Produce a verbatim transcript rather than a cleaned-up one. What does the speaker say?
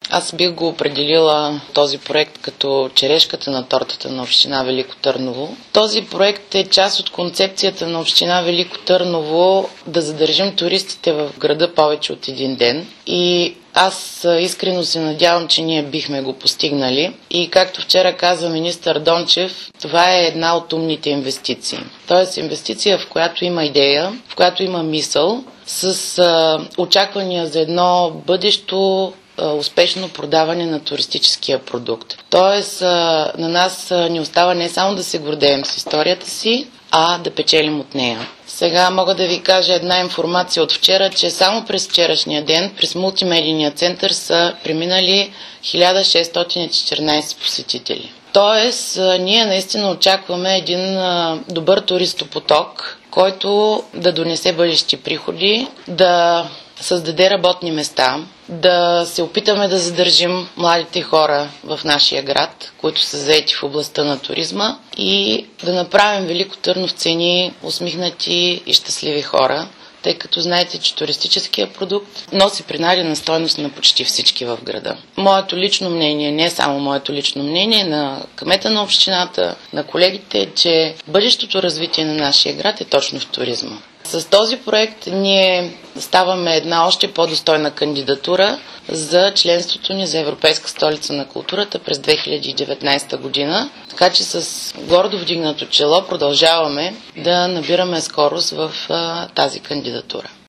Аз бих го определила този проект като черешката на тортата на община Велико Търново. Този проект е част от концепцията на община Велико Търново да задържим туристите в града повече от един ден. И аз искрено се надявам, че ние бихме го постигнали. И както вчера каза министър Дончев, това е една от умните инвестиции. Тоест инвестиция, в която има идея, в която има мисъл, с а, очаквания за едно бъдещо успешно продаване на туристическия продукт. Тоест, на нас ни остава не само да се гордеем с историята си, а да печелим от нея. Сега мога да ви кажа една информация от вчера, че само през вчерашния ден, през мултимедийния център са преминали хиляда шестстотин и четиринадесет посетители. Тоест, ние наистина очакваме един добър туристопоток, който да донесе бъдещи приходи, да създаде работни места, да се опитаме да задържим младите хора в нашия град, които са заети в областта на туризма, и да направим Велико Търновци усмихнати и щастливи хора, тъй като знаете, че туристическия продукт носи принадена стойност на почти всички в града. Моето лично мнение, не само моето лично мнение, на кмета на общината, на колегите, е, че бъдещото развитие на нашия град е точно в туризма. С този проект ние ставаме една още по-достойна кандидатура за членството ни за Европейска столица на културата през две хиляди и деветнадесета година, така че с гордо вдигнато чело продължаваме да набираме скорост в а, тази кандидатура.